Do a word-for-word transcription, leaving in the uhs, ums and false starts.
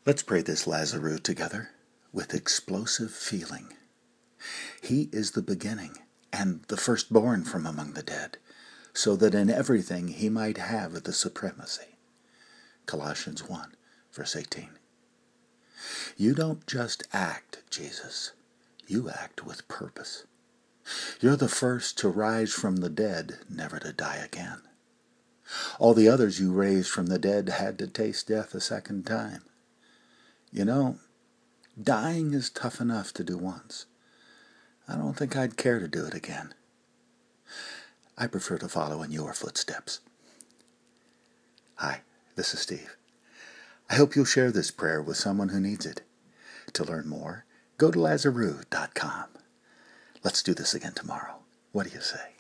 Let's pray this Lazarus together with explosive feeling. He is the beginning and the firstborn from among the dead, so that in everything he might have the supremacy. Colossians one, verse eighteen. You don't just act, Jesus. You act with purpose. You're the first to rise from the dead, never to die again. All the others you raised from the dead had to taste death a second time. You know, dying is tough enough to do once. I don't think I'd care to do it again. I prefer to follow in your footsteps. Hi, this is Steve. I hope you'll share this prayer with someone who needs it. To learn more, go to lazarus dot com. Let's do this again tomorrow. What do you say?